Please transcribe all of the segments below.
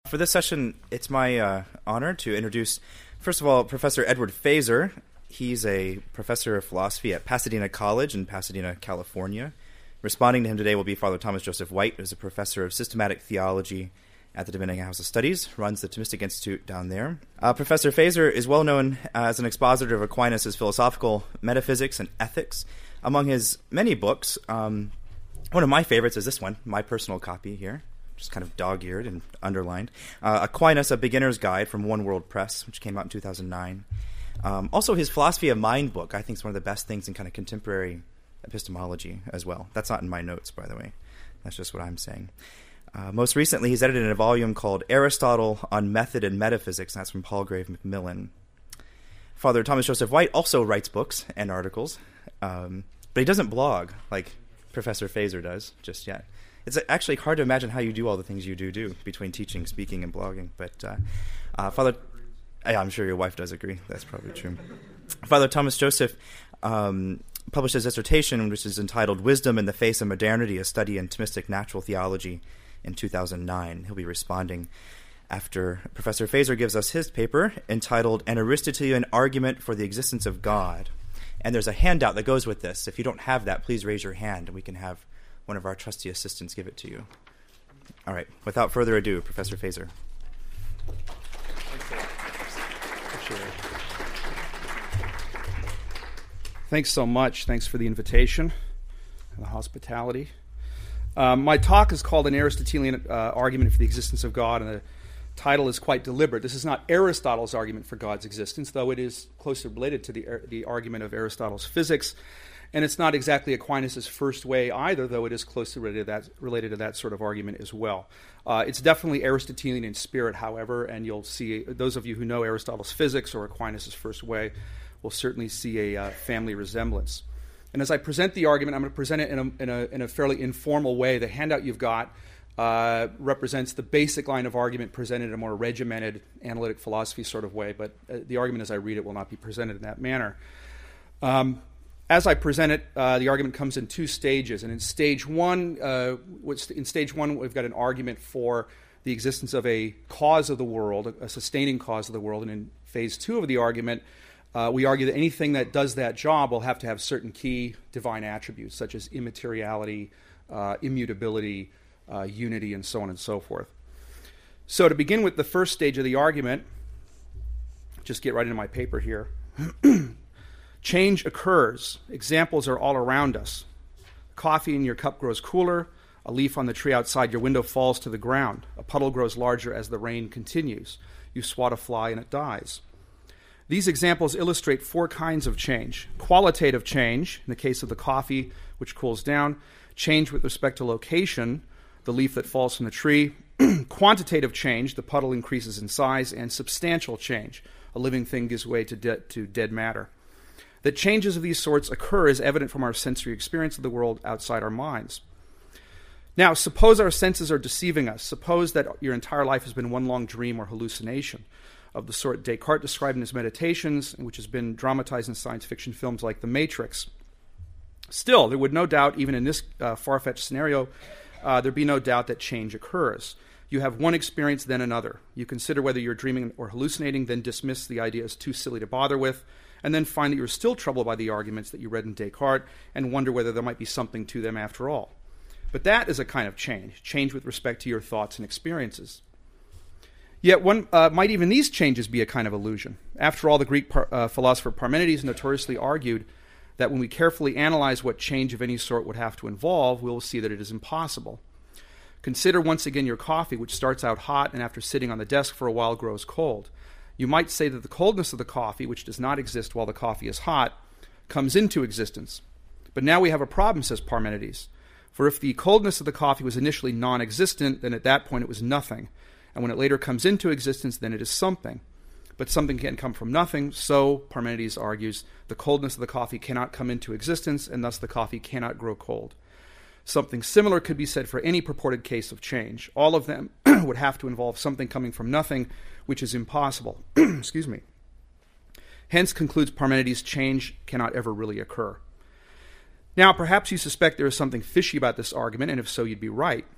For this session, it's my honor to introduce, first of all, Professor Edward Feser. He's a professor of philosophy at Pasadena College in Pasadena, California. Responding to him today will be Father Thomas Joseph White, who's a professor of systematic theology at the Dominican House of Studies, runs the Thomistic Institute down there. Professor Feser is well known as an expositor of Aquinas' philosophical metaphysics and ethics. Among his many books, one of my favorites is this one, my personal copy here, just kind of dog-eared and underlined. Aquinas, A Beginner's Guide from One World Press, which came out in 2009. Also, his Philosophy of Mind book, I think, is one of the best things in kind of contemporary epistemology as well. That's not in my notes, by the way. That's just what I'm saying. Most recently, he's edited a volume called Aristotle on Method and Metaphysics, and that's from Palgrave Macmillan. Father Thomas Joseph White also writes books and articles, but he doesn't blog like Professor Feser does just yet. It's actually hard to imagine how you do all the things you do between teaching, speaking, and blogging. But Father, I'm sure your wife does agree. That's probably true. Father Thomas Joseph published his dissertation, which is entitled Wisdom in the Face of Modernity, a Study in Thomistic Natural Theology, in 2009. He'll be responding after Professor Feser gives us his paper entitled An Aristotelian Argument for the Existence of God. And there's a handout that goes with this. If you don't have that, please raise your hand, and we can have one of our trusty assistants give it to you. All right. Without further ado, Professor Feser. Thanks so much. Thanks for the invitation and the hospitality. My talk is called An Aristotelian Argument for the Existence of God, and the title is quite deliberate. This is not Aristotle's argument for God's existence, though it is closely related to the argument of Aristotle's physics. And it's not exactly Aquinas' first way either, though it is closely related to that sort of argument as well. It's definitely Aristotelian in spirit, however, and you'll see, those of you who know Aristotle's physics or Aquinas' first way will certainly see a family resemblance. And as I present the argument, I'm going to present it in a fairly informal way. The handout you've got represents the basic line of argument presented in a more regimented analytic philosophy sort of way, but the argument as I read it will not be presented in that manner. As I present it, the argument comes in two stages. And in stage one, we've got an argument for the existence of a cause of the world, a sustaining cause of the world. And in phase two of the argument, we argue that anything that does that job will have to have certain key divine attributes, such as immateriality, immutability, unity, and so on and so forth. So to begin with the first stage of the argument, just get right into my paper here. Change occurs. Examples are all around us. Coffee in your cup grows cooler. A leaf on the tree outside your window falls to the ground. A puddle grows larger as the rain continues. You swat a fly and it dies. These examples illustrate four kinds of change. Qualitative change, in the case of the coffee, which cools down. Change with respect to location, the leaf that falls from the tree. Quantitative change, the puddle increases in size. And substantial change, a living thing gives way to dead matter. That changes of these sorts occur is evident from our sensory experience of the world outside our minds. Now, suppose our senses are deceiving us. Suppose that your entire life has been one long dream or hallucination of the sort Descartes described in his Meditations, and which has been dramatized in science fiction films like The Matrix. Still, there would no doubt, even in this far-fetched scenario, there'd be no doubt that change occurs. You have one experience, then another. You consider whether you're dreaming or hallucinating, then dismiss the idea as too silly to bother with, and then find that you're still troubled by the arguments that you read in Descartes and wonder whether there might be something to them after all. But that is a kind of change with respect to your thoughts and experiences. Yet might even these changes be a kind of illusion. After all, the Greek philosopher Parmenides notoriously argued that when we carefully analyze what change of any sort would have to involve, we will see that it is impossible. Consider once again your coffee, which starts out hot and after sitting on the desk for a while grows cold. You might say that the coldness of the coffee, which does not exist while the coffee is hot, comes into existence. But now we have a problem, says Parmenides. For if the coldness of the coffee was initially non-existent, then at that point it was nothing. And when it later comes into existence, then it is something. But something can come from nothing, so, Parmenides argues, the coldness of the coffee cannot come into existence, and thus the coffee cannot grow cold. Something similar could be said for any purported case of change. All of them would have to involve something coming from nothing, which is impossible. Excuse me. Hence, concludes Parmenides, change cannot ever really occur. Now, perhaps you suspect there is something fishy about this argument, and if so, you'd be right.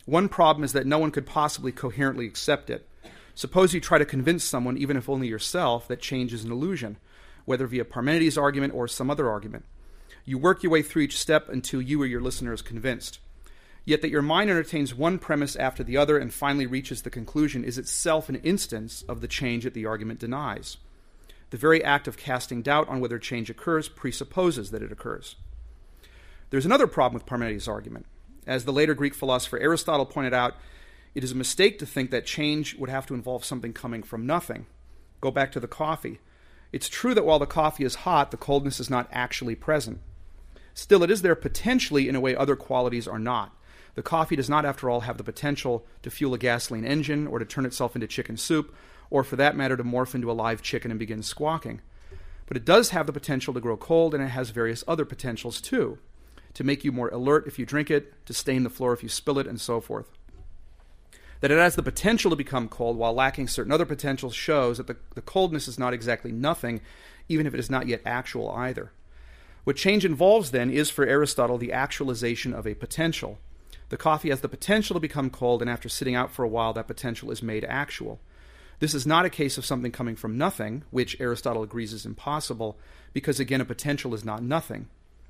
One problem is that no one could possibly coherently accept it. Suppose you try to convince someone, even if only yourself, that change is an illusion, whether via Parmenides' argument or some other argument. You work your way through each step until you or your listener is convinced. Yet that your mind entertains one premise after the other and finally reaches the conclusion is itself an instance of the change that the argument denies. The very act of casting doubt on whether change occurs presupposes that it occurs. There's another problem with Parmenides' argument. As the later Greek philosopher Aristotle pointed out, it is a mistake to think that change would have to involve something coming from nothing. Go back to the coffee. It's true that while the coffee is hot, the coldness is not actually present. Still, it is there potentially in a way other qualities are not. The coffee does not, after all, have the potential to fuel a gasoline engine or to turn itself into chicken soup, or for that matter to morph into a live chicken and begin squawking. But it does have the potential to grow cold, and it has various other potentials too. To make you more alert if you drink it, to stain the floor if you spill it, and so forth. That it has the potential to become cold while lacking certain other potentials shows that the coldness is not exactly nothing, even if it is not yet actual either. What change involves, then, is for Aristotle the actualization of a potential. The coffee has the potential to become cold, and after sitting out for a while, that potential is made actual. This is not a case of something coming from nothing, which Aristotle agrees is impossible, because, again, a potential is not nothing.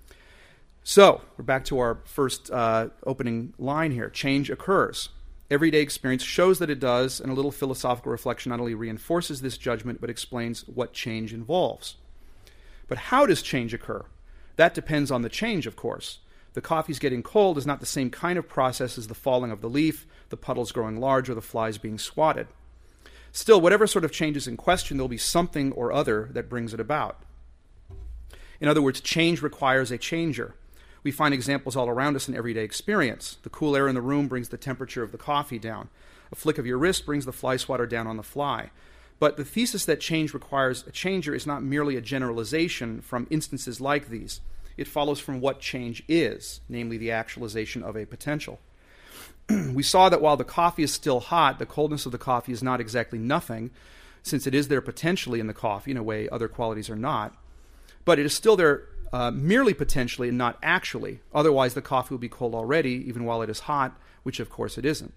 So, we're back to our first opening line here. Change occurs. Everyday experience shows that it does, and a little philosophical reflection not only reinforces this judgment, but explains what change involves. But how does change occur? That depends on the change, of course. The coffee's getting cold is not the same kind of process as the falling of the leaf, the puddles growing large, or the flies being swatted. Still, whatever sort of change is in question, there will be something or other that brings it about. In other words, change requires a changer. We find examples all around us in everyday experience. The cool air in the room brings the temperature of the coffee down. A flick of your wrist brings the fly swatter down on the fly. But the thesis that change requires a changer is not merely a generalization from instances like these. It follows from what change is, namely the actualization of a potential. We saw that while the coffee is still hot, the coldness of the coffee is not exactly nothing, since it is there potentially in the coffee in a way other qualities are not. But it is still there merely potentially and not actually. Otherwise, the coffee will be cold already, even while it is hot, which of course it isn't.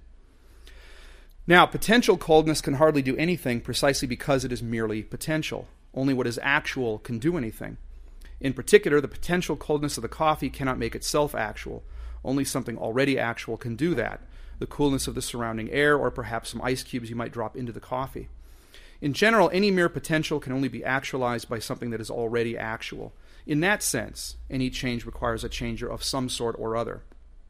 Now, potential coldness can hardly do anything precisely because it is merely potential. Only what is actual can do anything. In particular, the potential coldness of the coffee cannot make itself actual. Only something already actual can do that. The coolness of the surrounding air, or perhaps some ice cubes you might drop into the coffee. In general, any mere potential can only be actualized by something that is already actual. In that sense, any change requires a changer of some sort or other.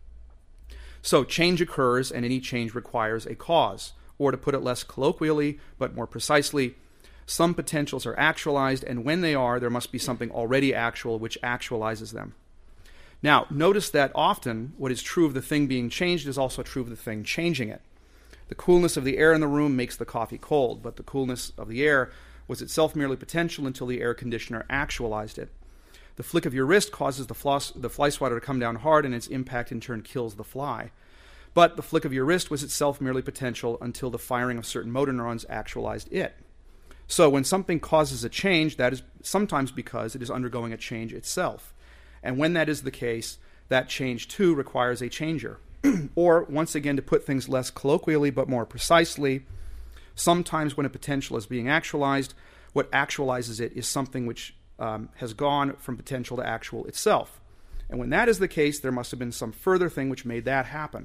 So change occurs, and any change requires a cause. Or to put it less colloquially, but more precisely, some potentials are actualized, and when they are, there must be something already actual which actualizes them. Now, notice that often what is true of the thing being changed is also true of the thing changing it. The coolness of the air in the room makes the coffee cold, but the coolness of the air was itself merely potential until the air conditioner actualized it. The flick of your wrist causes the fly swatter to come down hard, and its impact in turn kills the fly. But the flick of your wrist was itself merely potential until the firing of certain motor neurons actualized it. So when something causes a change, that is sometimes because it is undergoing a change itself. And when that is the case, that change too requires a changer. Or, once again, to put things less colloquially but more precisely, sometimes when a potential is being actualized, what actualizes it is something which has gone from potential to actual itself. And when that is the case, there must have been some further thing which made that happen.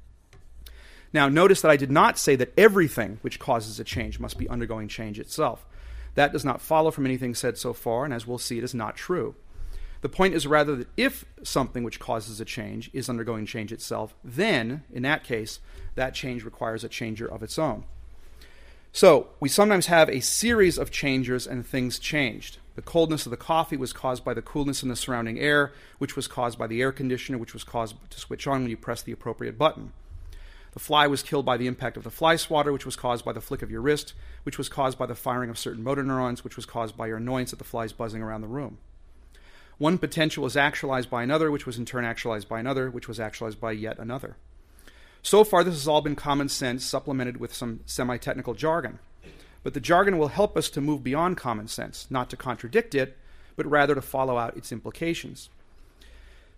Now, notice that I did not say that everything which causes a change must be undergoing change itself. That does not follow from anything said so far, and as we'll see, it is not true. The point is rather that if something which causes a change is undergoing change itself, then, in that case, that change requires a changer of its own. So, we sometimes have a series of changers and things changed. The coldness of the coffee was caused by the coolness in the surrounding air, which was caused by the air conditioner, which was caused to switch on when you press the appropriate button. The fly was killed by the impact of the fly swatter, which was caused by the flick of your wrist, which was caused by the firing of certain motor neurons, which was caused by your annoyance at the flies buzzing around the room. One potential was actualized by another, which was in turn actualized by another, which was actualized by yet another. So far, this has all been common sense supplemented with some semi-technical jargon. But the jargon will help us to move beyond common sense, not to contradict it, but rather to follow out its implications.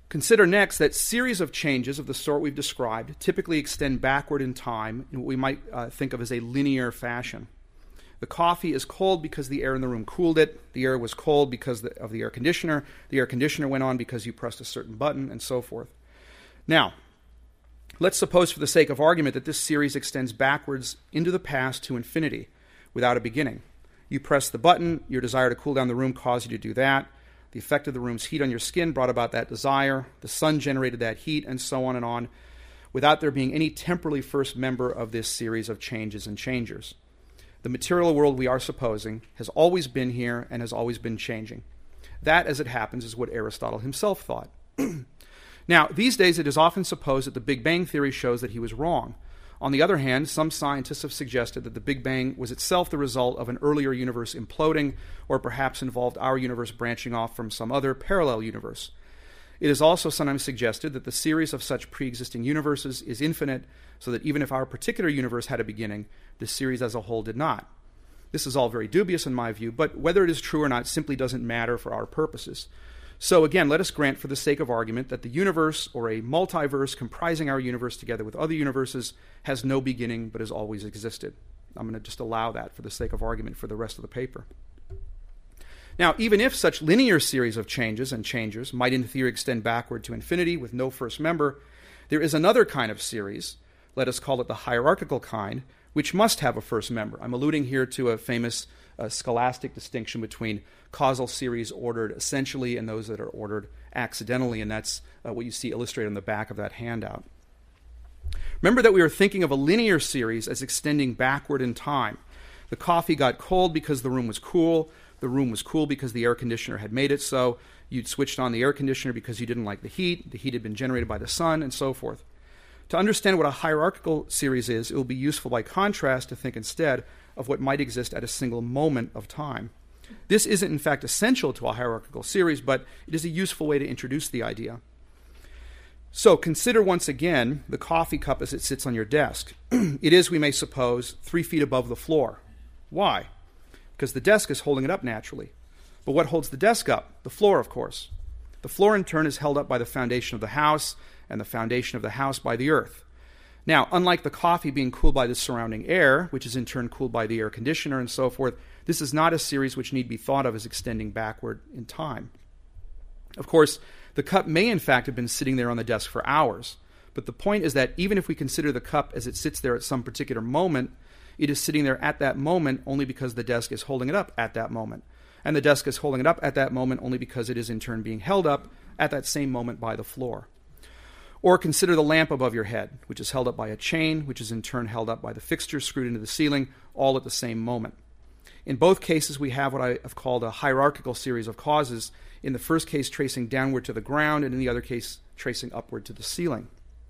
Consider next that series of changes of the sort we've described typically extend backward in time in what we might think of as a linear fashion. The coffee is cold because the air in the room cooled it. The air was cold because of the air conditioner. The air conditioner went on because you pressed a certain button, and so forth. Now, let's suppose for the sake of argument that this series extends backwards into the past to infinity without a beginning. You press the button, your desire to cool down the room caused you to do that. The effect of the room's heat on your skin brought about that desire. The sun generated that heat, and so on, without there being any temporally first member of this series of changes and changers. The material world we are supposing has always been here and has always been changing. That, as it happens, is what Aristotle himself thought. Now, these days it is often supposed that the Big Bang theory shows that he was wrong. On the other hand, some scientists have suggested that the Big Bang was itself the result of an earlier universe imploding, or perhaps involved our universe branching off from some other parallel universe. It is also sometimes suggested that the series of such pre-existing universes is infinite, so that even if our particular universe had a beginning, the series as a whole did not. This is all very dubious in my view, but whether it is true or not simply doesn't matter for our purposes. So again, let us grant for the sake of argument that the universe, or a multiverse comprising our universe together with other universes, has no beginning but has always existed. I'm going to just allow that for the sake of argument for the rest of the paper. Now, even if such linear series of changes and changers might in theory extend backward to infinity with no first member, there is another kind of series, let us call it the hierarchical kind, which must have a first member. I'm alluding here to a famous scholastic distinction between causal series ordered essentially and those that are ordered accidentally, and that's what you see illustrated on the back of that handout. Remember that we were thinking of a linear series as extending backward in time. The coffee got cold because the room was cool. The room was cool because the air conditioner had made it so. You'd switched on the air conditioner because you didn't like the heat. The heat had been generated by the sun, and so forth. To understand what a hierarchical series is, it will be useful by contrast to think instead of what might exist at a single moment of time. This isn't in fact essential to a hierarchical series, but it is a useful way to introduce the idea. So consider once again the coffee cup as it sits on your desk. It is, we may suppose, 3 feet above the floor. Why? Because the desk is holding it up naturally. But what holds the desk up? The floor, of course. The floor, in turn, is held up by the foundation of the house, and the foundation of the house by the earth. Now, unlike the coffee being cooled by the surrounding air, which is in turn cooled by the air conditioner and so forth, this is not a series which need be thought of as extending backward in time. Of course, the cup may in fact have been sitting there on the desk for hours, but the point is that even if we consider the cup as it sits there at some particular moment, it is sitting there at that moment only because the desk is holding it up at that moment. And the desk is holding it up at that moment only because it is in turn being held up at that same moment by the floor. Or consider the lamp above your head, which is held up by a chain, which is in turn held up by the fixture screwed into the ceiling, all at the same moment. In both cases, we have what I have called a hierarchical series of causes, in the first case tracing downward to the ground, and in the other case tracing upward to the ceiling.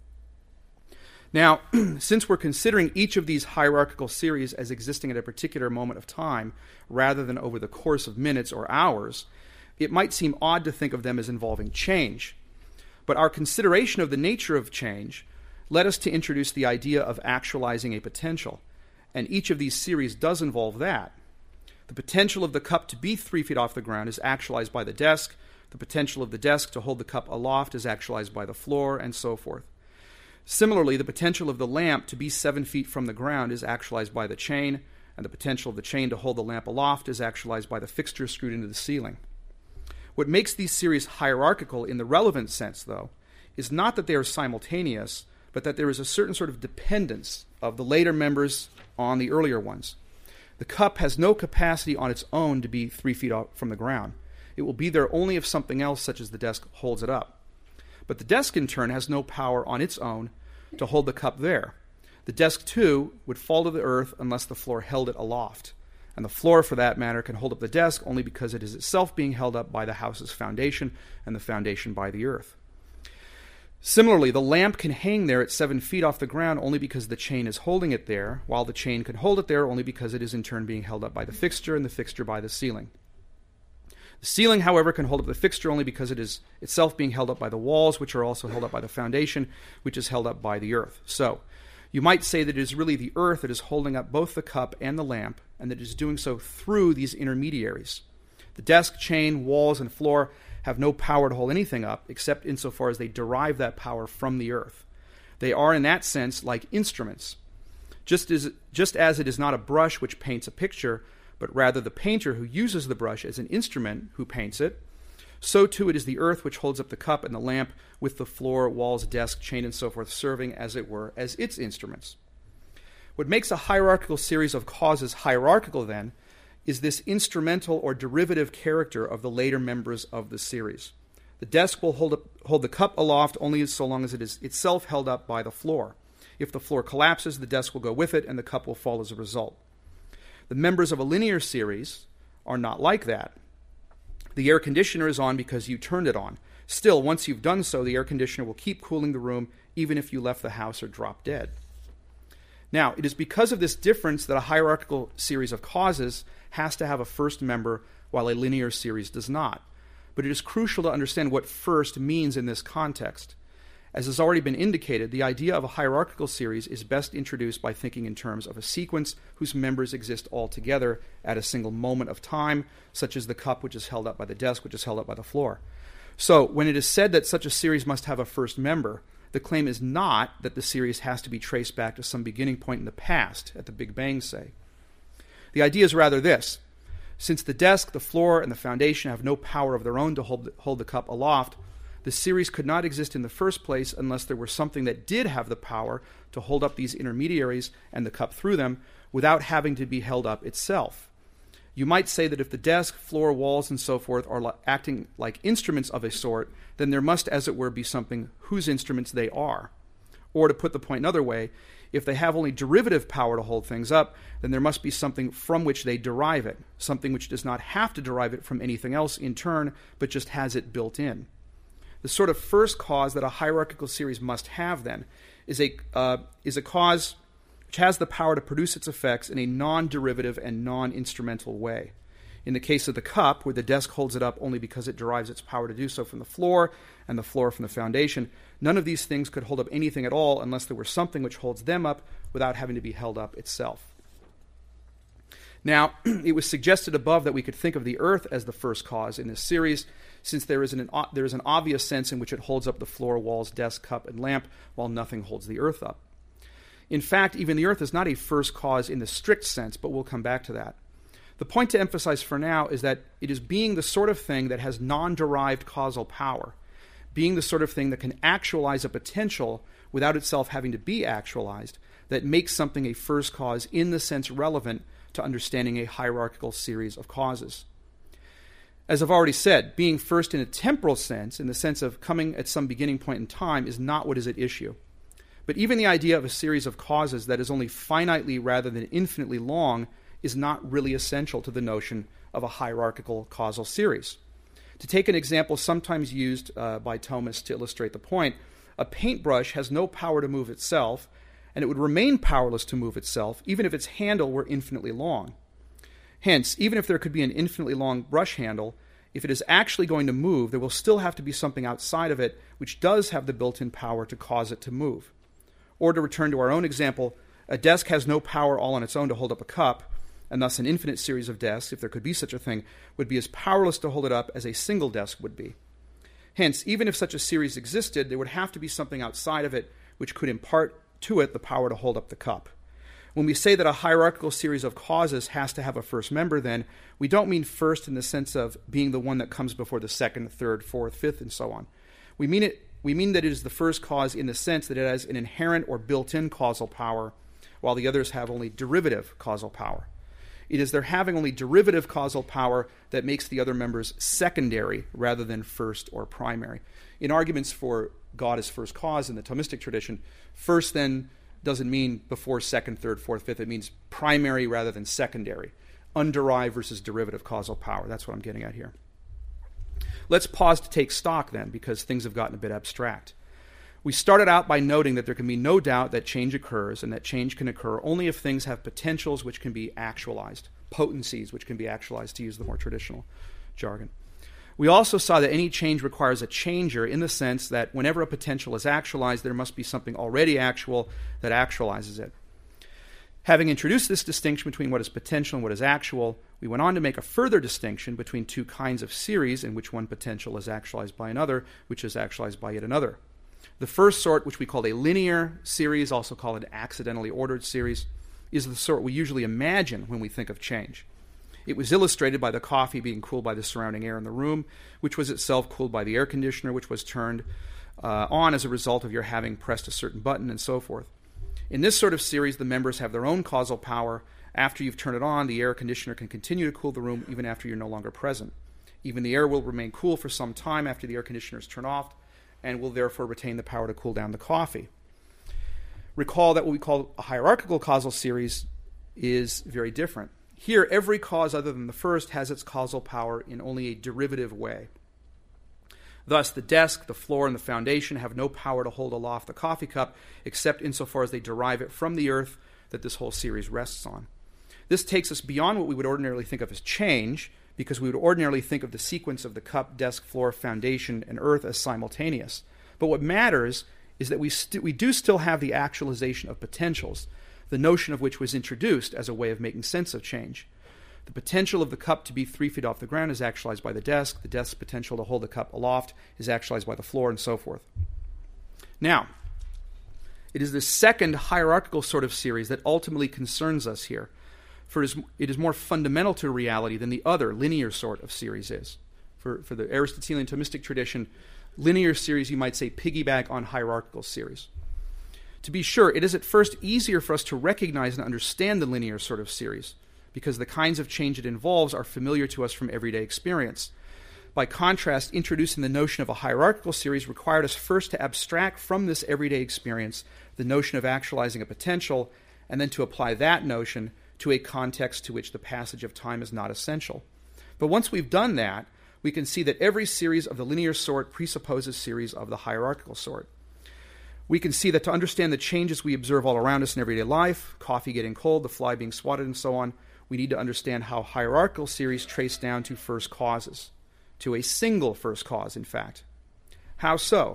Now, since we're considering each of these hierarchical series as existing at a particular moment of time, rather than over the course of minutes or hours, it might seem odd to think of them as involving change. But our consideration of the nature of change led us to introduce the idea of actualizing a potential, and each of these series does involve that. The potential of the cup to be 3 feet off the ground is actualized by the desk, the potential of the desk to hold the cup aloft is actualized by the floor, and so forth. Similarly, the potential of the lamp to be 7 feet from the ground is actualized by the chain, and the potential of the chain to hold the lamp aloft is actualized by the fixture screwed into the ceiling. What makes these series hierarchical in the relevant sense, though, is not that they are simultaneous, but that there is a certain sort of dependence of the later members on the earlier ones. The cup has no capacity on its own to be 3 feet off from the ground. It will be there only if something else, such as the desk, holds it up. But the desk, in turn, has no power on its own to hold the cup there. The desk, too, would fall to the earth unless the floor held it aloft. And the floor, for that matter, can hold up the desk only because it is itself being held up by the house's foundation, and the foundation by the earth. Similarly, the lamp can hang there at 7 feet off the ground only because the chain is holding it there, while the chain can hold it there only because it is in turn being held up by the fixture, and the fixture by the ceiling. The ceiling, however, can hold up the fixture only because it is itself being held up by the walls, which are also held up by the foundation, which is held up by the earth. So, you might say that it is really the earth that is holding up both the cup and the lamp, and that it is doing so through these intermediaries. The desk, chain, walls, and floor have no power to hold anything up except insofar as they derive that power from the earth. They are, in that sense, like instruments. Just as it is not a brush which paints a picture, but rather the painter who uses the brush as an instrument who paints it, so too it is the earth which holds up the cup and the lamp, with the floor, walls, desk, chain, and so forth serving, as it were, as its instruments. What makes a hierarchical series of causes hierarchical, then, is this instrumental or derivative character of the later members of the series. The desk will hold the cup aloft only so long as it is itself held up by the floor. If the floor collapses, the desk will go with it, and the cup will fall as a result. The members of a linear series are not like that. The air conditioner is on because you turned it on. Still, once you've done so, the air conditioner will keep cooling the room even if you left the house or dropped dead. Now, it is because of this difference that a hierarchical series of causes has to have a first member while a linear series does not. But it is crucial to understand what first means in this context. As has already been indicated, the idea of a hierarchical series is best introduced by thinking in terms of a sequence whose members exist all together at a single moment of time, such as the cup which is held up by the desk, which is held up by the floor. So, when it is said that such a series must have a first member, the claim is not that the series has to be traced back to some beginning point in the past, at the Big Bang, say. The idea is rather this. Since the desk, the floor, and the foundation have no power of their own to hold the cup aloft, the series could not exist in the first place unless there were something that did have the power to hold up these intermediaries and the cup through them without having to be held up itself. You might say that if the desk, floor, walls, and so forth are acting like instruments of a sort, then there must, as it were, be something whose instruments they are. Or to put the point another way, if they have only derivative power to hold things up, then there must be something from which they derive it, something which does not have to derive it from anything else in turn, but just has it built in. The sort of first cause that a hierarchical series must have, then, is a cause which has the power to produce its effects in a non-derivative and non-instrumental way. In the case of the cup, where the desk holds it up only because it derives its power to do so from the floor, and the floor from the foundation, none of these things could hold up anything at all unless there were something which holds them up without having to be held up itself. Now, it was suggested above that we could think of the earth as the first cause in this series, since there is an obvious sense in which it holds up the floor, walls, desk, cup, and lamp, while nothing holds the earth up. In fact, even the earth is not a first cause in the strict sense, but we'll come back to that. The point to emphasize for now is that it is being the sort of thing that has non-derived causal power, being the sort of thing that can actualize a potential without itself having to be actualized, that makes something a first cause in the sense relevant to understanding a hierarchical series of causes. As I've already said, being first in a temporal sense, in the sense of coming at some beginning point in time, is not what is at issue. But even the idea of a series of causes that is only finitely rather than infinitely long is not really essential to the notion of a hierarchical causal series. To take an example sometimes used by Thomas to illustrate the point, a paintbrush has no power to move itself, and it would remain powerless to move itself even if its handle were infinitely long. Hence, even if there could be an infinitely long brush handle, if it is actually going to move, there will still have to be something outside of it which does have the built-in power to cause it to move. Or to return to our own example, a desk has no power all on its own to hold up a cup, and thus an infinite series of desks, if there could be such a thing, would be as powerless to hold it up as a single desk would be. Hence, even if such a series existed, there would have to be something outside of it which could impart to it the power to hold up the cup. When we say that a hierarchical series of causes has to have a first member, then, we don't mean first in the sense of being the one that comes before the second, third, fourth, fifth, and so on. We mean that it is the first cause in the sense that it has an inherent or built-in causal power, while the others have only derivative causal power. It is their having only derivative causal power that makes the other members secondary rather than first or primary. In arguments for God as first cause in the Thomistic tradition, first then doesn't mean before second, third, fourth, fifth. It means primary rather than secondary. Underived versus derivative causal power. That's what I'm getting at here. Let's pause to take stock then, because things have gotten a bit abstract. We started out by noting that there can be no doubt that change occurs, and that change can occur only if things have potentials which can be actualized, potencies which can be actualized, to use the more traditional jargon. We also saw that any change requires a changer in the sense that whenever a potential is actualized, there must be something already actual that actualizes it. Having introduced this distinction between what is potential and what is actual, We went on to make a further distinction between two kinds of series in which one potential is actualized by another, which is actualized by yet another. The first sort, which we call a linear series, also called an accidentally ordered series, is the sort we usually imagine when we think of change. It was illustrated by the coffee being cooled by the surrounding air in the room, which was itself cooled by the air conditioner, which was turned on as a result of your having pressed a certain button, and so forth. In this sort of series, the members have their own causal power. After you've turned it on, the air conditioner can continue to cool the room even after you're no longer present. Even the air will remain cool for some time after the air conditioner is turned off, and will therefore retain the power to cool down the coffee. Recall that what we call a hierarchical causal series is very different. Here, every cause other than the first has its causal power in only a derivative way. Thus, the desk, the floor, and the foundation have no power to hold aloft the coffee cup, except insofar as they derive it from the earth that this whole series rests on. This takes us beyond what we would ordinarily think of as change, because we would ordinarily think of the sequence of the cup, desk, floor, foundation, and earth as simultaneous. But what matters is that we do still have the actualization of potentials, the notion of which was introduced as a way of making sense of change. The potential of the cup to be 3 feet off the ground is actualized by the desk. The desk's potential to hold the cup aloft is actualized by the floor, and so forth. Now, it is the second hierarchical sort of series that ultimately concerns us here, for it is more fundamental to reality than the other linear sort of series is. For the Aristotelian Thomistic tradition, linear series, you might say, piggyback on hierarchical series. To be sure, it is at first easier for us to recognize and understand the linear sort of series, because the kinds of change it involves are familiar to us from everyday experience. By contrast, introducing the notion of a hierarchical series required us first to abstract from this everyday experience the notion of actualizing a potential, and then to apply that notion to a context to which the passage of time is not essential. But once we've done that, we can see that every series of the linear sort presupposes series of the hierarchical sort. We can see that to understand the changes we observe all around us in everyday life, coffee getting cold, the fly being swatted, and so on, we need to understand how hierarchical series trace down to first causes, to a single first cause, in fact. How so?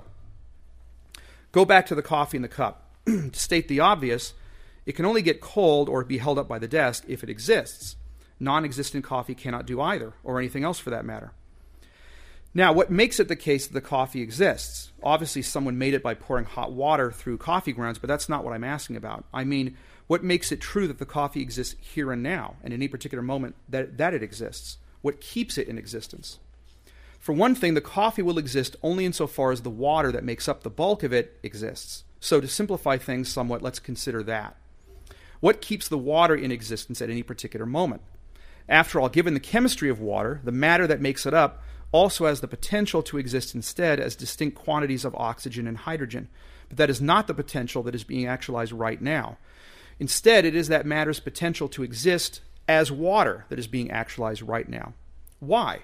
Go back to the coffee in the cup. To state the obvious, it can only get cold or be held up by the desk if it exists. Non-existent coffee cannot do either, or anything else for that matter. Now, what makes it the case that the coffee exists? Obviously, someone made it by pouring hot water through coffee grounds, but that's not what I'm asking about. I mean, what makes it true that the coffee exists here and now, and in any particular moment that it exists? What keeps it in existence? For one thing, the coffee will exist only insofar as the water that makes up the bulk of it exists. So to simplify things somewhat, let's consider that. What keeps the water in existence at any particular moment? After all, given the chemistry of water, the matter that makes it up also has the potential to exist instead as distinct quantities of oxygen and hydrogen. But that is not the potential that is being actualized right now. Instead, it is that matter's potential to exist as water that is being actualized right now. Why?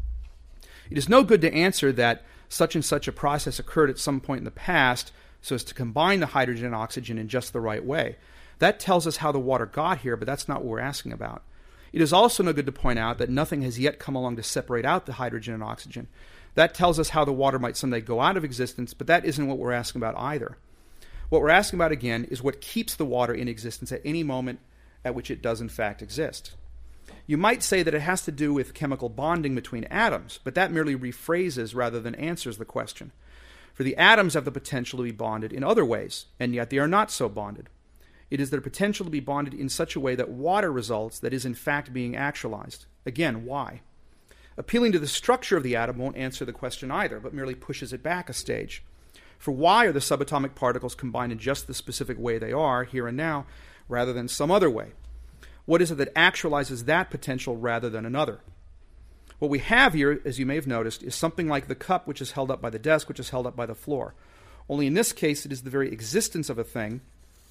It is no good to answer that such and such a process occurred at some point in the past so as to combine the hydrogen and oxygen in just the right way. That tells us how the water got here, but that's not what we're asking about. It is also no good to point out that nothing has yet come along to separate out the hydrogen and oxygen. That tells us how the water might someday go out of existence, but that isn't what we're asking about either. What we're asking about, again, is what keeps the water in existence at any moment at which it does in fact exist. You might say that it has to do with chemical bonding between atoms, but that merely rephrases rather than answers the question. For the atoms have the potential to be bonded in other ways, and yet they are not so bonded. It is their potential to be bonded in such a way that water results that is in fact being actualized. Again, why? Appealing to the structure of the atom won't answer the question either, but merely pushes it back a stage. For why are the subatomic particles combined in just the specific way they are, here and now, rather than some other way? What is it that actualizes that potential rather than another? What we have here, as you may have noticed, is something like the cup which is held up by the desk, which is held up by the floor. Only in this case, it is the very existence of a thing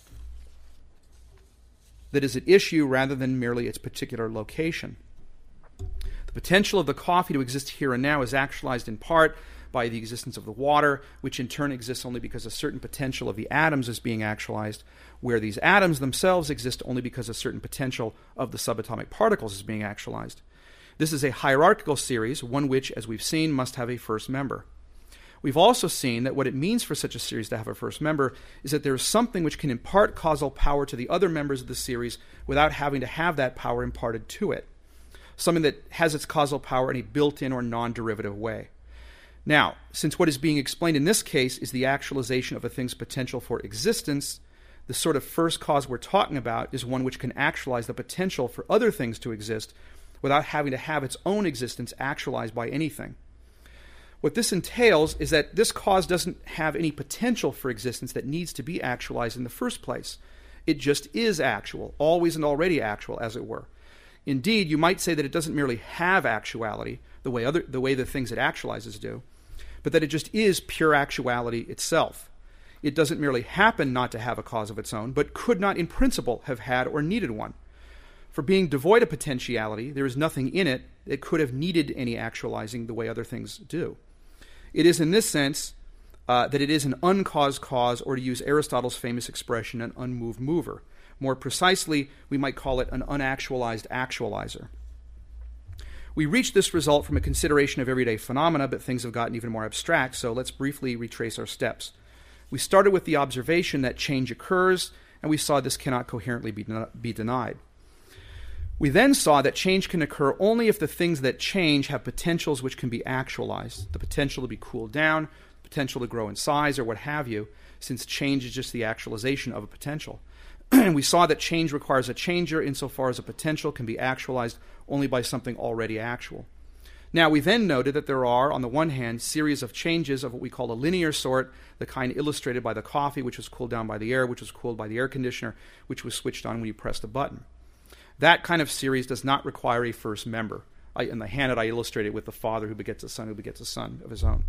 that is at issue rather than merely its particular location. The potential of the coffee to exist here and now is actualized in part by the existence of the water, which in turn exists only because a certain potential of the atoms is being actualized, where these atoms themselves exist only because a certain potential of the subatomic particles is being actualized. This is a hierarchical series, one which, as we've seen, must have a first member. We've also seen that what it means for such a series to have a first member is that there is something which can impart causal power to the other members of the series without having to have that power imparted to it. something that has its causal power in a built-in or non-derivative way. Now, since what is being explained in this case is the actualization of a thing's potential for existence, the sort of first cause we're talking about is one which can actualize the potential for other things to exist without having to have its own existence actualized by anything. What this entails is that this cause doesn't have any potential for existence that needs to be actualized in the first place. It just is actual, always and already actual, as it were. Indeed, you might say that it doesn't merely have actuality, the way the things it actualizes do, but that it just is pure actuality itself. It doesn't merely happen not to have a cause of its own, but could not in principle have had or needed one. For being devoid of potentiality, there is nothing in it that could have needed any actualizing the way other things do. It is in this sense that it is an uncaused cause, or to use Aristotle's famous expression, an unmoved mover. More precisely, we might call it an unactualized actualizer. We reach this result from a consideration of everyday phenomena, but things have gotten even more abstract, so let's briefly retrace our steps. We started with the observation that change occurs, and we saw this cannot coherently be denied. We then saw that change can occur only if the things that change have potentials which can be actualized, the potential to be cooled down, potential to grow in size, or what have you, since change is just the actualization of a potential. And we saw that change requires a changer insofar as a potential can be actualized only by something already actual. Now, we then noted that there are, on the one hand, series of changes of what we call a linear sort, the kind illustrated by the coffee, which was cooled down by the air, which was cooled by the air conditioner, which was switched on when you pressed a button. That kind of series does not require a first member. In the hand I illustrated with the father who begets a son who begets a son of his own.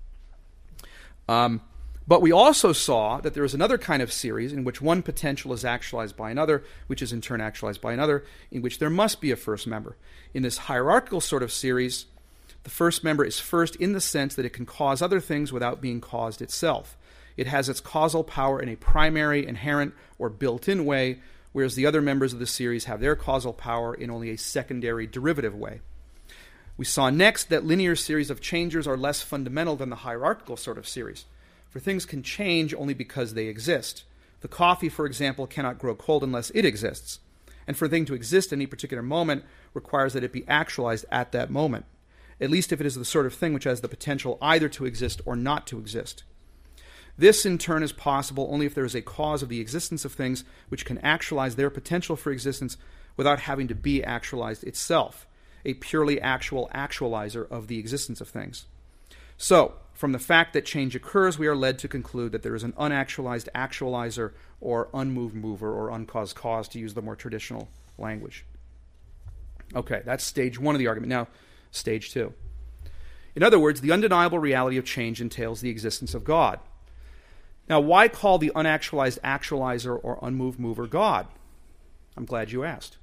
But we also saw that there is another kind of series in which one potential is actualized by another, which is in turn actualized by another, in which there must be a first member. In this hierarchical sort of series, the first member is first in the sense that it can cause other things without being caused itself. It has its causal power in a primary, inherent, or built-in way, whereas the other members of the series have their causal power in only a secondary, derivative way. We saw next that linear series of changers are less fundamental than the hierarchical sort of series, for things can change only because they exist. The coffee, for example, cannot grow cold unless it exists, and for a thing to exist at any particular moment requires that it be actualized at that moment, at least if it is the sort of thing which has the potential either to exist or not to exist. This, in turn, is possible only if there is a cause of the existence of things which can actualize their potential for existence without having to be actualized itself, a purely actual actualizer of the existence of things. So, from the fact that change occurs, we are led to conclude that there is an unactualized actualizer or unmoved mover or uncaused cause, to use the more traditional language. Okay, that's stage one of the argument. Now, stage two. In other words, the undeniable reality of change entails the existence of God. Now, why call the unactualized actualizer or unmoved mover God? I'm glad you asked.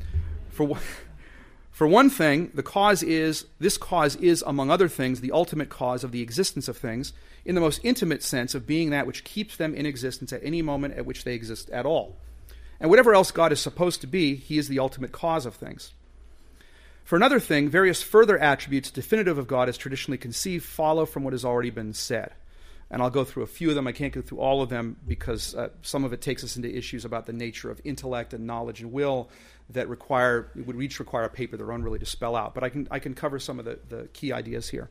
For one thing, this cause is, among other things, the ultimate cause of the existence of things, in the most intimate sense of being that which keeps them in existence at any moment at which they exist at all. And whatever else God is supposed to be, he is the ultimate cause of things. For another thing, various further attributes definitive of God as traditionally conceived follow from what has already been said. And I'll go through a few of them. I can't go through all of them because some of it takes us into issues about the nature of intellect and knowledge and will that would each require a paper their own really to spell out. But I can cover some of the key ideas here.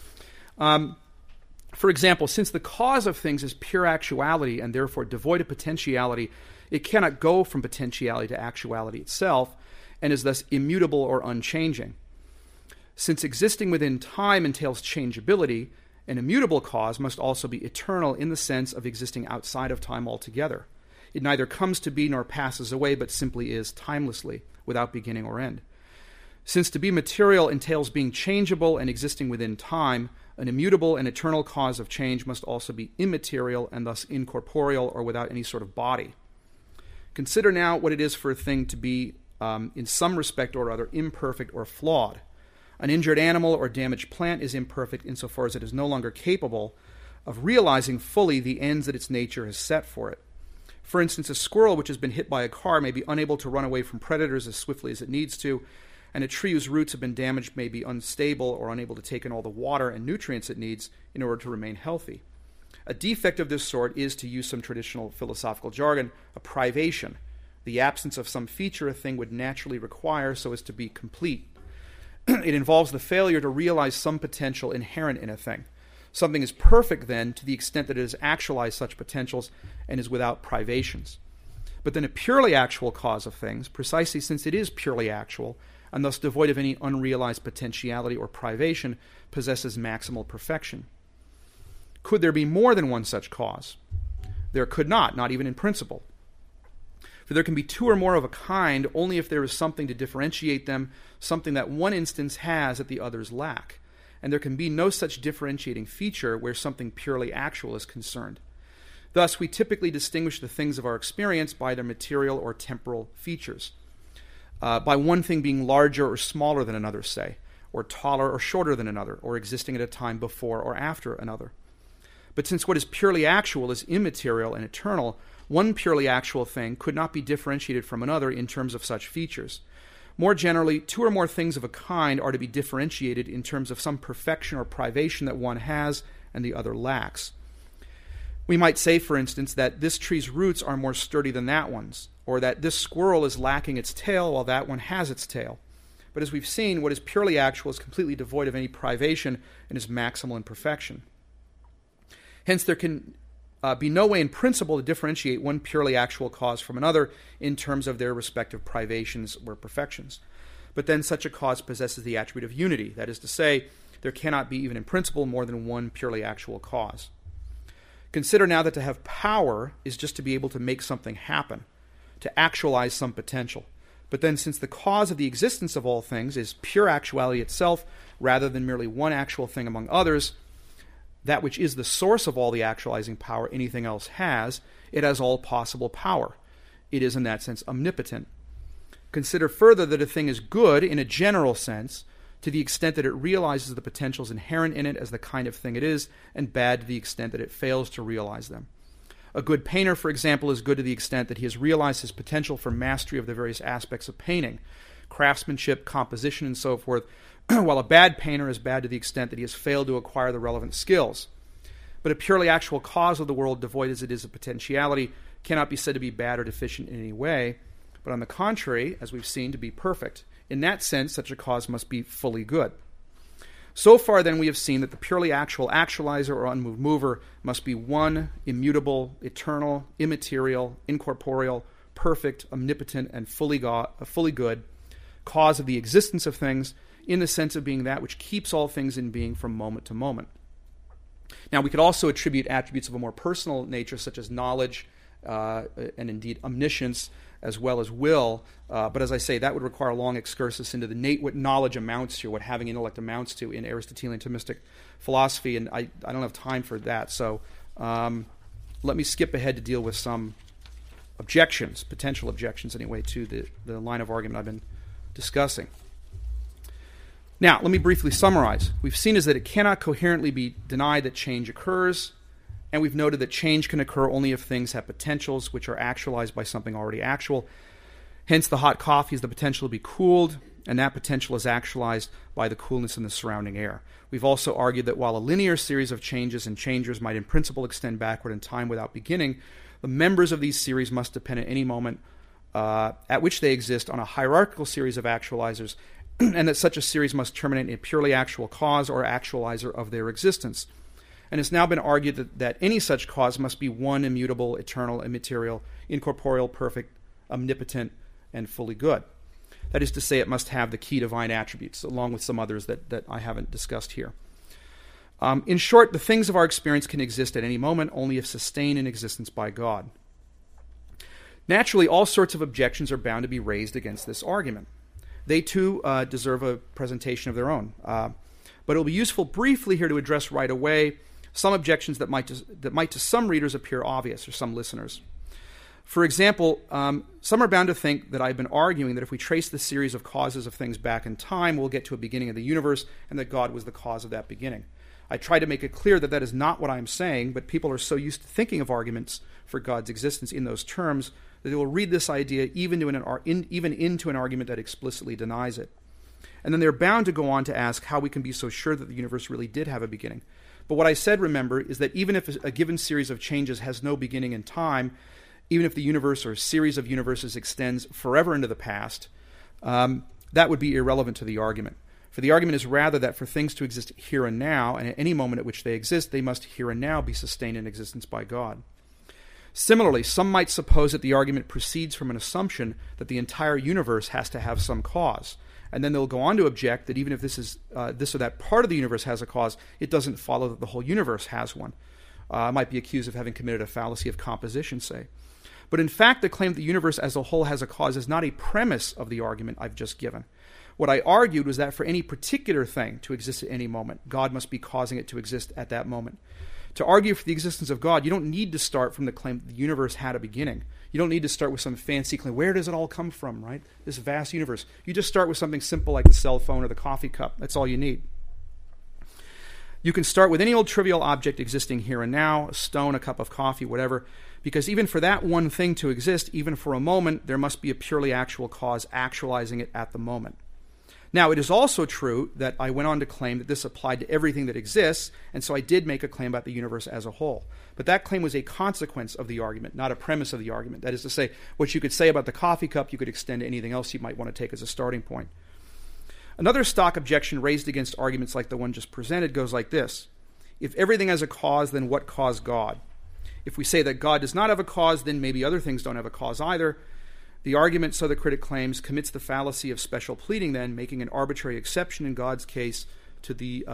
For example, since the cause of things is pure actuality and therefore devoid of potentiality, it cannot go from potentiality to actuality itself and is thus immutable or unchanging. Since existing within time entails changeability, an immutable cause must also be eternal in the sense of existing outside of time altogether. It neither comes to be nor passes away, but simply is timelessly, without beginning or end. Since to be material entails being changeable and existing within time, an immutable and eternal cause of change must also be immaterial and thus incorporeal or without any sort of body. Consider now what it is for a thing to be, in some respect or other, imperfect or flawed. An injured animal or damaged plant is imperfect insofar as it is no longer capable of realizing fully the ends that its nature has set for it. For instance, a squirrel which has been hit by a car may be unable to run away from predators as swiftly as it needs to, and a tree whose roots have been damaged may be unstable or unable to take in all the water and nutrients it needs in order to remain healthy. A defect of this sort is, to use some traditional philosophical jargon, a privation, the absence of some feature a thing would naturally require so as to be complete. It involves the failure to realize some potential inherent in a thing. Something is perfect, then, to the extent that it has actualized such potentials and is without privations. But then a purely actual cause of things, precisely since it is purely actual, and thus devoid of any unrealized potentiality or privation, possesses maximal perfection. Could there be more than one such cause? There could not even in principle. For there can be two or more of a kind only if there is something to differentiate them, something that one instance has that the others lack. And there can be no such differentiating feature where something purely actual is concerned. Thus, we typically distinguish the things of our experience by their material or temporal features. By one thing being larger or smaller than another, say, or taller or shorter than another, or existing at a time before or after another. But since what is purely actual is immaterial and eternal, one purely actual thing could not be differentiated from another in terms of such features. More generally, two or more things of a kind are to be differentiated in terms of some perfection or privation that one has and the other lacks. We might say, for instance, that this tree's roots are more sturdy than that one's, or that this squirrel is lacking its tail while that one has its tail. But as we've seen, what is purely actual is completely devoid of any privation and is maximal in perfection. Hence, there can be no way in principle to differentiate one purely actual cause from another in terms of their respective privations or perfections. But then such a cause possesses the attribute of unity. That is to say, there cannot be even in principle more than one purely actual cause. Consider now that to have power is just to be able to make something happen, to actualize some potential. But then since the cause of the existence of all things is pure actuality itself rather than merely one actual thing among others, that which is the source of all the actualizing power anything else has, it has all possible power. It is in that sense omnipotent. Consider further that a thing is good in a general sense to the extent that it realizes the potentials inherent in it as the kind of thing it is, and bad to the extent that it fails to realize them. A good painter, for example, is good to the extent that he has realized his potential for mastery of the various aspects of painting, craftsmanship, composition, and so forth, while a bad painter is bad to the extent that he has failed to acquire the relevant skills. But a purely actual cause of the world, devoid as it is of potentiality, cannot be said to be bad or deficient in any way, but on the contrary, as we've seen, to be perfect. In that sense, such a cause must be fully good. So far, then, we have seen that the purely actual actualizer or unmoved mover must be one, immutable, eternal, immaterial, incorporeal, perfect, omnipotent, and fully good cause of the existence of things, in the sense of being that which keeps all things in being from moment to moment. Now, we could also attribute attributes of a more personal nature, such as knowledge and indeed omniscience, as well as will. But as I say, that would require a long excursus into what knowledge amounts to, what having intellect amounts to in Aristotelian Thomistic philosophy, and I don't have time for that. So let me skip ahead to deal with some objections, potential objections anyway, to the line of argument I've been discussing. Now, let me briefly summarize. We've seen is that it cannot coherently be denied that change occurs, and we've noted that change can occur only if things have potentials which are actualized by something already actual. Hence, the hot coffee is the potential to be cooled, and that potential is actualized by the coolness in the surrounding air. We've also argued that while a linear series of changes and changers might in principle extend backward in time without beginning, the members of these series must depend at any moment at which they exist on a hierarchical series of actualizers, and that such a series must terminate in a purely actual cause or actualizer of their existence. And it's now been argued that any such cause must be one, immutable, eternal, immaterial, incorporeal, perfect, omnipotent, and fully good. That is to say, it must have the key divine attributes, along with some others that I haven't discussed here. In short, the things of our experience can exist at any moment only if sustained in existence by God. Naturally, all sorts of objections are bound to be raised against this argument. They, too, deserve a presentation of their own. But it will be useful briefly here to address right away some objections that might to some readers appear obvious, or some listeners. For example, some are bound to think that I've been arguing that if we trace the series of causes of things back in time, we'll get to a beginning of the universe, and that God was the cause of that beginning. I try to make it clear that that is not what I'm saying, but people are so used to thinking of arguments for God's existence in those terms that they will read this idea even into an argument that explicitly denies it. And then they're bound to go on to ask how we can be so sure that the universe really did have a beginning. But what I said, remember, is that even if a given series of changes has no beginning in time, even if the universe or series of universes extends forever into the past, that would be irrelevant to the argument. For the argument is rather that for things to exist here and now, and at any moment at which they exist, they must here and now be sustained in existence by God. Similarly, some might suppose that the argument proceeds from an assumption that the entire universe has to have some cause, and then they'll go on to object that even if this or that part of the universe has a cause, it doesn't follow that the whole universe has one. I might be accused of having committed a fallacy of composition, say. But in fact, the claim that the universe as a whole has a cause is not a premise of the argument I've just given. What I argued was that for any particular thing to exist at any moment, God must be causing it to exist at that moment. To argue for the existence of God, you don't need to start from the claim that the universe had a beginning. You don't need to start with some fancy claim. Where does it all come from, right? This vast universe. You just start with something simple like the cell phone or the coffee cup. That's all you need. You can start with any old trivial object existing here and now, a stone, a cup of coffee, whatever, because even for that one thing to exist, even for a moment, there must be a purely actual cause actualizing it at the moment. Now, it is also true that I went on to claim that this applied to everything that exists, and so I did make a claim about the universe as a whole. But that claim was a consequence of the argument, not a premise of the argument. That is to say, what you could say about the coffee cup, you could extend to anything else you might want to take as a starting point. Another stock objection raised against arguments like the one just presented goes like this. If everything has a cause, then what caused God? If we say that God does not have a cause, then maybe other things don't have a cause either. The argument, so the critic claims, commits the fallacy of special pleading then, making an arbitrary exception in God's case to the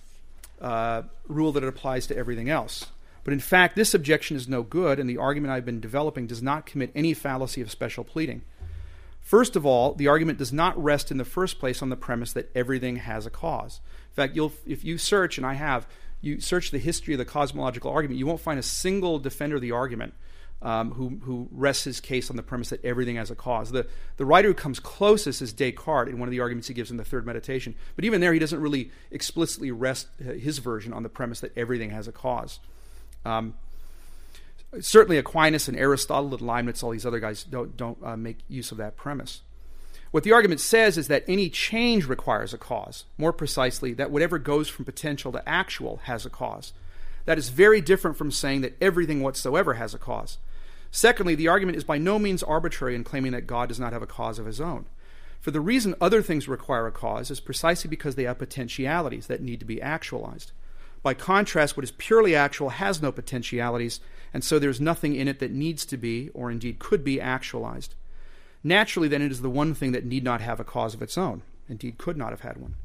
rule that it applies to everything else. But in fact, this objection is no good, and the argument I've been developing does not commit any fallacy of special pleading. First of all, the argument does not rest in the first place on the premise that everything has a cause. In fact, if you search, and I have, you search the history of the cosmological argument, you won't find a single defender of the argument who rests his case on the premise that everything has a cause. The writer who comes closest is Descartes in one of the arguments he gives in the Third Meditation. But even there, he doesn't really explicitly rest his version on the premise that everything has a cause. Certainly Aquinas and Aristotle and Leibniz, all these other guys don't make use of that premise. What the argument says is that any change requires a cause. More precisely, that whatever goes from potential to actual has a cause. That is very different from saying that everything whatsoever has a cause. Secondly, the argument is by no means arbitrary in claiming that God does not have a cause of his own. For the reason other things require a cause is precisely because they have potentialities that need to be actualized. By contrast, what is purely actual has no potentialities, and so there's nothing in it that needs to be, or indeed could be, actualized. Naturally, then, it is the one thing that need not have a cause of its own, indeed could not have had one.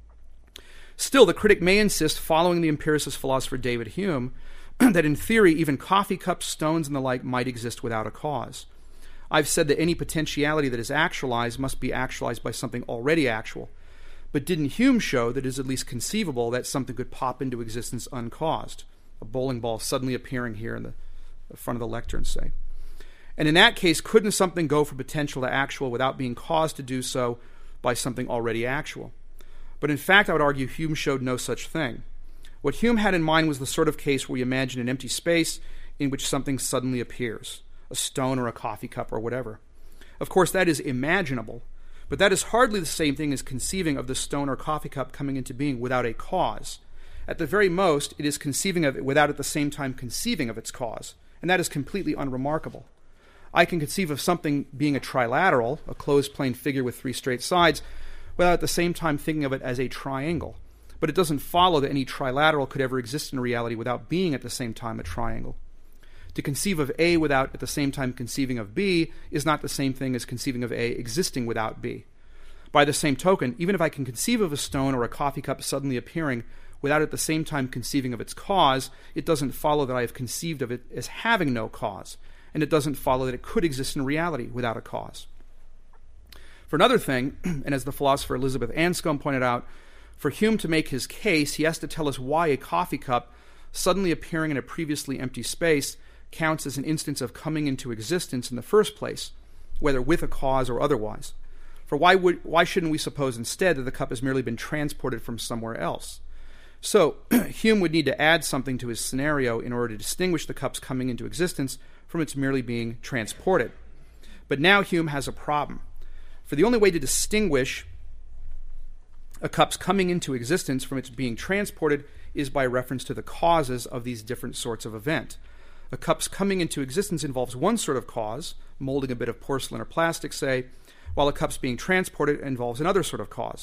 Still, the critic may insist, following the empiricist philosopher David Hume, that in theory even coffee cups, stones, and the like might exist without a cause. I've said that any potentiality that is actualized must be actualized by something already actual. But didn't Hume show that it is at least conceivable that something could pop into existence uncaused? A bowling ball suddenly appearing here in the front of the lectern, say. And in that case, couldn't something go from potential to actual without being caused to do so by something already actual? But in fact, I would argue Hume showed no such thing. What Hume had in mind was the sort of case where you imagine an empty space in which something suddenly appears, a stone or a coffee cup or whatever. Of course, that is imaginable, but that is hardly the same thing as conceiving of the stone or coffee cup coming into being without a cause. At the very most, it is conceiving of it without at the same time conceiving of its cause, and that is completely unremarkable. I can conceive of something being a trilateral, a closed plane figure with three straight sides, without at the same time thinking of it as a triangle. But it doesn't follow that any trilateral could ever exist in reality without being at the same time a triangle. To conceive of A without at the same time conceiving of B is not the same thing as conceiving of A existing without B. By the same token, even if I can conceive of a stone or a coffee cup suddenly appearing without at the same time conceiving of its cause, it doesn't follow that I have conceived of it as having no cause, and it doesn't follow that it could exist in reality without a cause. For another thing, and as the philosopher Elizabeth Anscombe pointed out, for Hume to make his case, he has to tell us why a coffee cup suddenly appearing in a previously empty space counts as an instance of coming into existence in the first place, whether with a cause or otherwise. For why shouldn't we suppose instead that the cup has merely been transported from somewhere else? So Hume would need to add something to his scenario in order to distinguish the cup's coming into existence from its merely being transported. But now Hume has a problem. For the only way to distinguish a cup's coming into existence from its being transported is by reference to the causes of these different sorts of event. A cup's coming into existence involves one sort of cause, molding a bit of porcelain or plastic, say, while a cup's being transported involves another sort of cause.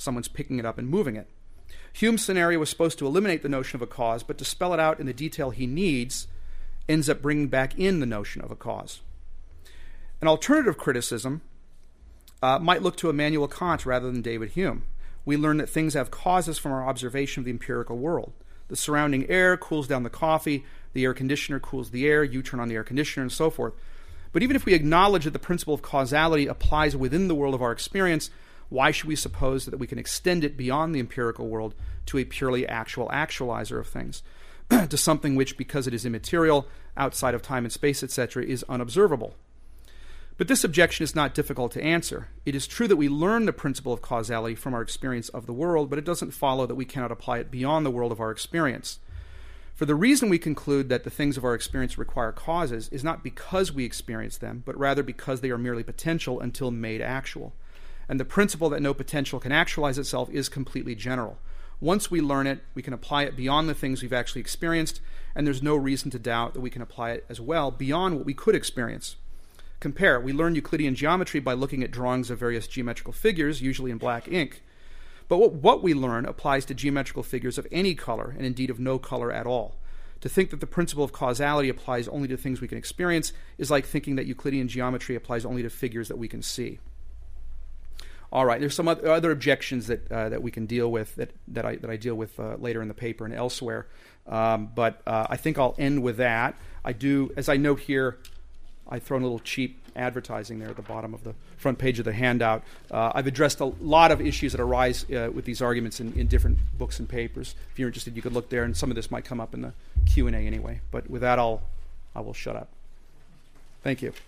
someone's picking it up and moving it. Hume's scenario was supposed to eliminate the notion of a cause, but to spell it out in the detail he needs ends up bringing back in the notion of a cause. An alternative criticism might look to Immanuel Kant rather than David Hume. We learn that things have causes from our observation of the empirical world. The surrounding air cools down the coffee, the air conditioner cools the air, you turn on the air conditioner, and so forth. But even if we acknowledge that the principle of causality applies within the world of our experience, why should we suppose that we can extend it beyond the empirical world to a purely actual actualizer of things, to something which, because it is immaterial, outside of time and space, etc., is unobservable? But this objection is not difficult to answer. It is true that we learn the principle of causality from our experience of the world, but it doesn't follow that we cannot apply it beyond the world of our experience. For the reason we conclude that the things of our experience require causes is not because we experience them, but rather because they are merely potential until made actual. And the principle that no potential can actualize itself is completely general. Once we learn it, we can apply it beyond the things we've actually experienced, and there's no reason to doubt that we can apply it as well beyond what we could experience. Compare. We learn Euclidean geometry by looking at drawings of various geometrical figures, usually in black ink. But what we learn applies to geometrical figures of any color, and indeed of no color at all. To think that the principle of causality applies only to things we can experience is like thinking that Euclidean geometry applies only to figures that we can see. All right, there's some other objections that we can deal with that I deal with later in the paper and elsewhere, but I think I'll end with that. I do, as I note here, I throw in a little cheap advertising there at the bottom of the front page of the handout. I've addressed a lot of issues that arise with these arguments in different books and papers. If you're interested, you could look there, and some of this might come up in the Q&A anyway. But with that, I will shut up. Thank you.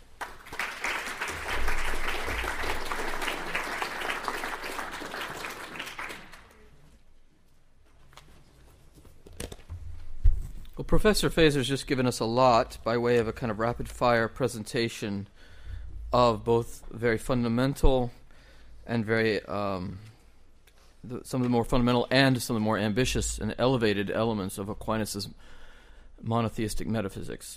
Well, Professor Feser's just given us a lot by way of a kind of rapid-fire presentation of both very fundamental and very some of the more fundamental and some of the more ambitious and elevated elements of Aquinas' monotheistic metaphysics.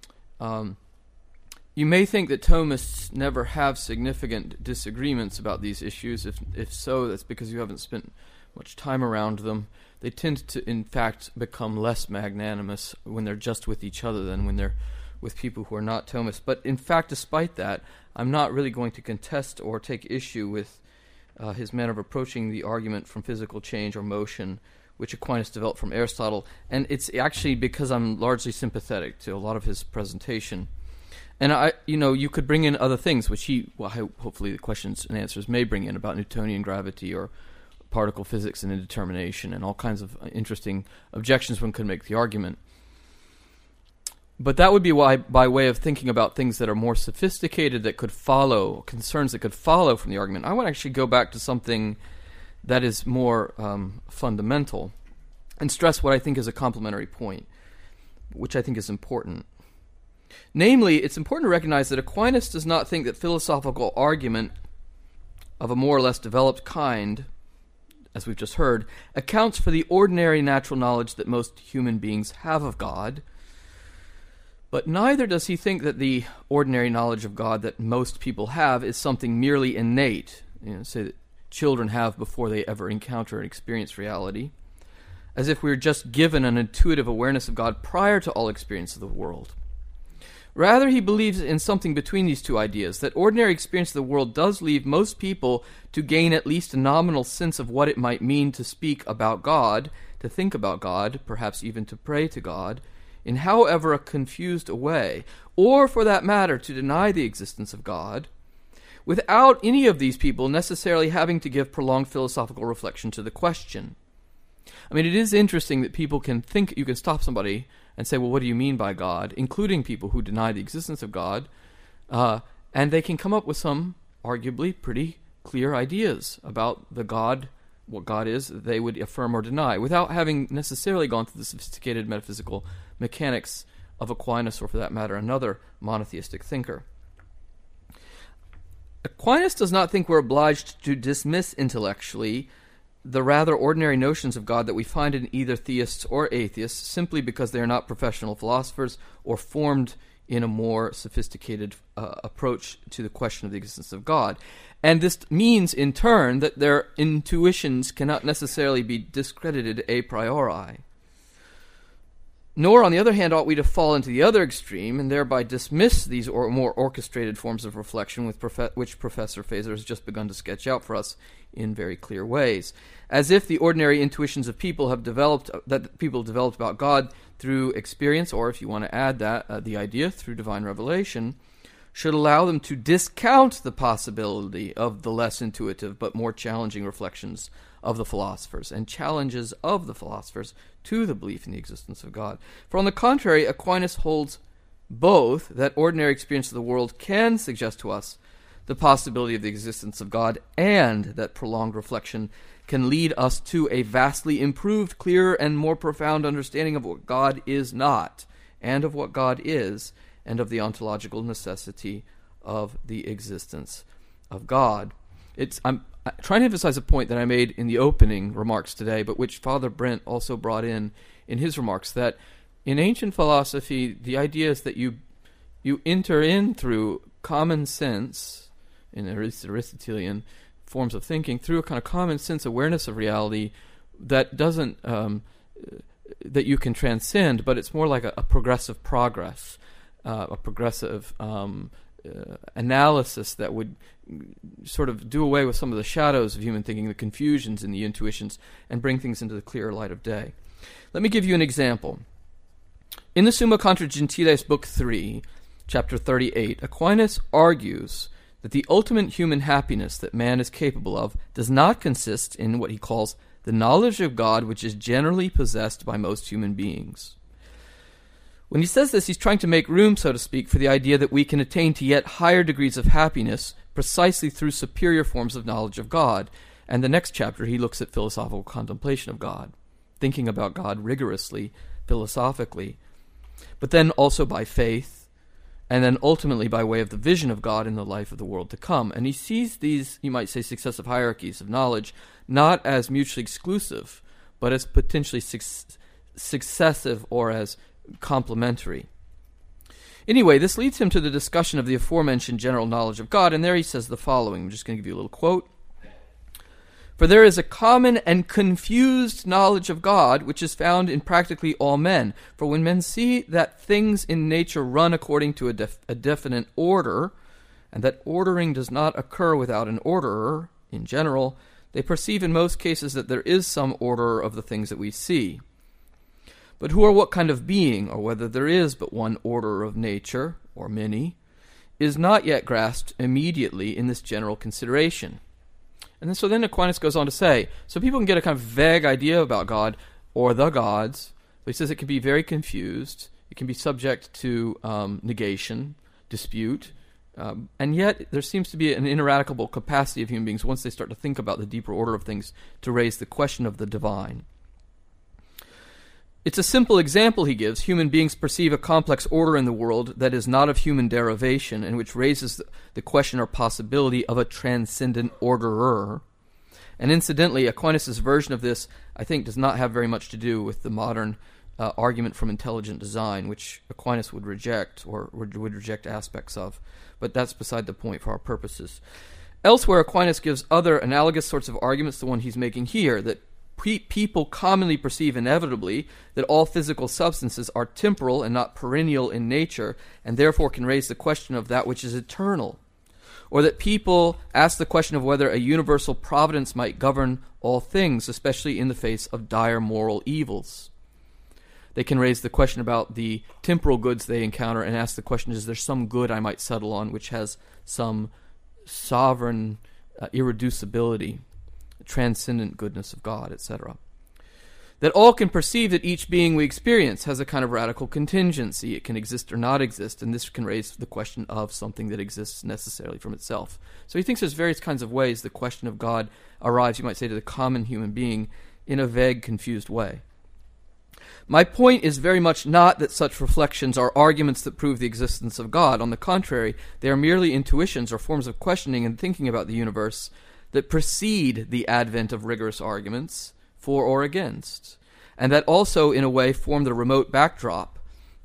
You may think that Thomists never have significant disagreements about these issues. If so, that's because you haven't spent much time around them. They tend to, in fact, become less magnanimous when they're just with each other than when they're with people who are not Thomists. But in fact, despite that, I'm not really going to contest or take issue with his manner of approaching the argument from physical change or motion, which Aquinas developed from Aristotle. And it's actually because I'm largely sympathetic to a lot of his presentation. And you could bring in other things, which hopefully the questions and answers may bring in about Newtonian gravity or particle physics and indetermination and all kinds of interesting objections one could make to the argument. But that would be by way of thinking about things that are more sophisticated that could follow, concerns that could follow from the argument. I want to actually go back to something that is more fundamental and stress what I think is a complementary point, which I think is important. Namely, it's important to recognize that Aquinas does not think that philosophical argument of a more or less developed kind, as we've just heard, accounts for the ordinary natural knowledge that most human beings have of God. But neither does he think that the ordinary knowledge of God that most people have is something merely innate, say that children have before they ever encounter and experience reality, as if we were just given an intuitive awareness of God prior to all experience of the world. Rather, he believes in something between these two ideas, that ordinary experience of the world does leave most people to gain at least a nominal sense of what it might mean to speak about God, to think about God, perhaps even to pray to God, in however a confused way, or for that matter, to deny the existence of God, without any of these people necessarily having to give prolonged philosophical reflection to the question. I mean, it is interesting that people can think, you can stop somebody and say, well, what do you mean by God? Including people who deny the existence of God. And they can come up with some arguably pretty clear ideas about the God, what God is, that they would affirm or deny, without having necessarily gone through the sophisticated metaphysical mechanics of Aquinas, or for that matter, another monotheistic thinker. Aquinas does not think we're obliged to dismiss intellectually the rather ordinary notions of God that we find in either theists or atheists simply because they are not professional philosophers or formed in a more sophisticated approach to the question of the existence of God. And this means, in turn, that their intuitions cannot necessarily be discredited a priori. Nor, on the other hand, ought we to fall into the other extreme and thereby dismiss these more orchestrated forms of reflection which Professor Feser has just begun to sketch out for us in very clear ways, as if the ordinary intuitions of people developed about God through experience, or if you want to add that, the idea through divine revelation, should allow them to discount the possibility of the less intuitive but more challenging reflections of the philosophers and challenges of the philosophers to the belief in the existence of God. For on the contrary, Aquinas holds both that ordinary experience of the world can suggest to us the possibility of the existence of God, and that prolonged reflection can lead us to a vastly improved, clearer, and more profound understanding of what God is not, and of what God is, and of the ontological necessity of the existence of God. I'm trying to emphasize a point that I made in the opening remarks today, but which Father Brent also brought in his remarks, that in ancient philosophy, the idea is that you enter in through common sense, in Aristotelian forms of thinking, through a kind of common sense awareness of reality that doesn't that you can transcend, but it's more like a progressive progress, a progressive analysis that would sort of do away with some of the shadows of human thinking, the confusions and the intuitions, and bring things into the clearer light of day. Let me give you an example. In the Summa Contra Gentiles, Book 3, Chapter 38, Aquinas argues that the ultimate human happiness that man is capable of does not consist in what he calls the knowledge of God, which is generally possessed by most human beings. When he says this, he's trying to make room, so to speak, for the idea that we can attain to yet higher degrees of happiness precisely through superior forms of knowledge of God. And the next chapter, he looks at philosophical contemplation of God, thinking about God rigorously, philosophically, but then also by faith, and then ultimately by way of the vision of God in the life of the world to come. And he sees these, you might say, successive hierarchies of knowledge not as mutually exclusive, but as potentially successive or as complementary. Anyway, this leads him to the discussion of the aforementioned general knowledge of God, and there he says the following. I'm just going to give you a little quote. For there is a common and confused knowledge of God, which is found in practically all men. For when men see that things in nature run according to a definite order, and that ordering does not occur without an orderer, in general, they perceive in most cases that there is some orderer of the things that we see. But who or what kind of being, or whether there is but one orderer of nature, or many, is not yet grasped immediately in this general consideration. And then Aquinas goes on to say, so people can get a kind of vague idea about God, or the gods, but he says it can be very confused, it can be subject to negation, dispute, and yet there seems to be an ineradicable capacity of human beings, once they start to think about the deeper order of things, to raise the question of the divine. It's a simple example he gives. Human beings perceive a complex order in the world that is not of human derivation, and which raises the question or possibility of a transcendent orderer. And incidentally, Aquinas' version of this, I think, does not have very much to do with the modern argument from intelligent design, which Aquinas would reject, or would reject aspects of. But that's beside the point for our purposes. Elsewhere, Aquinas gives other analogous sorts of arguments to the one he's making here, that people commonly perceive inevitably that all physical substances are temporal and not perennial in nature, and therefore can raise the question of that which is eternal. Or that people ask the question of whether a universal providence might govern all things, especially in the face of dire moral evils. They can raise the question about the temporal goods they encounter and ask the question, is there some good I might settle on which has some sovereign irreducibility, transcendent goodness of God, etc. That all can perceive that each being we experience has a kind of radical contingency. It can exist or not exist, and this can raise the question of something that exists necessarily from itself. So he thinks there's various kinds of ways the question of God arrives, you might say, to the common human being in a vague, confused way. My point is very much not that such reflections are arguments that prove the existence of God. On the contrary, they are merely intuitions or forms of questioning and thinking about the universe that precede the advent of rigorous arguments for or against, and that also, in a way, form the remote backdrop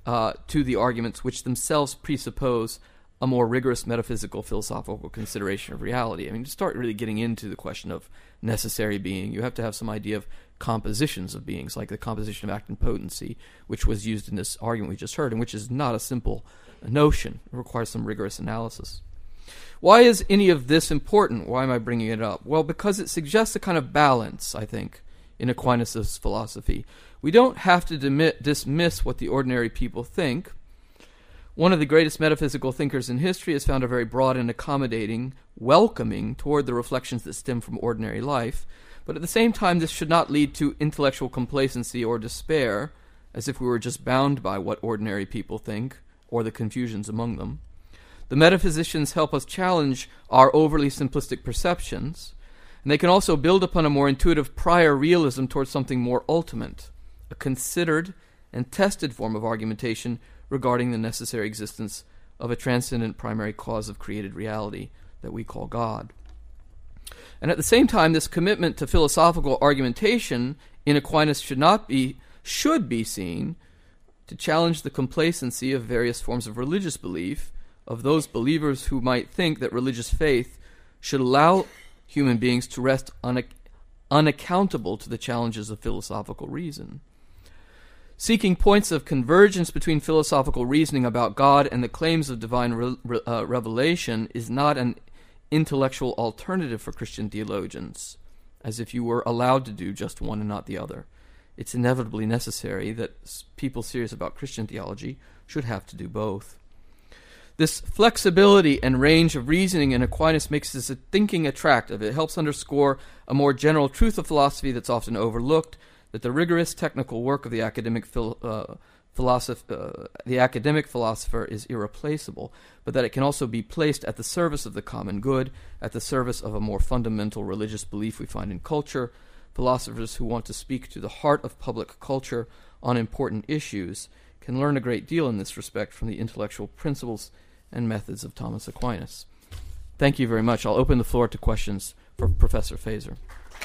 to the arguments which themselves presuppose a more rigorous metaphysical philosophical consideration of reality. I mean, to start really getting into the question of necessary being, you have to have some idea of compositions of beings, like the composition of act and potency, which was used in this argument we just heard, and which is not a simple notion. It requires some rigorous analysis. Why is any of this important? Why am I bringing it up? Well, because it suggests a kind of balance, I think, in Aquinas' philosophy. We don't have to dismiss what the ordinary people think. One of the greatest metaphysical thinkers in history has found a very broad and accommodating, welcoming toward the reflections that stem from ordinary life. But at the same time, this should not lead to intellectual complacency or despair, as if we were just bound by what ordinary people think, or the confusions among them. The metaphysicians help us challenge our overly simplistic perceptions, and they can also build upon a more intuitive prior realism towards something more ultimate, a considered and tested form of argumentation regarding the necessary existence of a transcendent primary cause of created reality that we call God. And at the same time, this commitment to philosophical argumentation in Aquinas should be seen to challenge the complacency of various forms of religious belief, of those believers who might think that religious faith should allow human beings to rest unaccountable to the challenges of philosophical reason. Seeking points of convergence between philosophical reasoning about God and the claims of divine revelation is not an intellectual alternative for Christian theologians, as if you were allowed to do just one and not the other. It's inevitably necessary that people serious about Christian theology should have to do both. This flexibility and range of reasoning in Aquinas makes this thinking attractive. It helps underscore a more general truth of philosophy that's often overlooked, that the rigorous technical work of the academic philosopher is irreplaceable, but that it can also be placed at the service of the common good, at the service of a more fundamental religious belief we find in culture. Philosophers who want to speak to the heart of public culture on important issues can learn a great deal in this respect from the intellectual principles and methods of Thomas Aquinas. Thank you very much. I'll open the floor to questions for Professor Feser.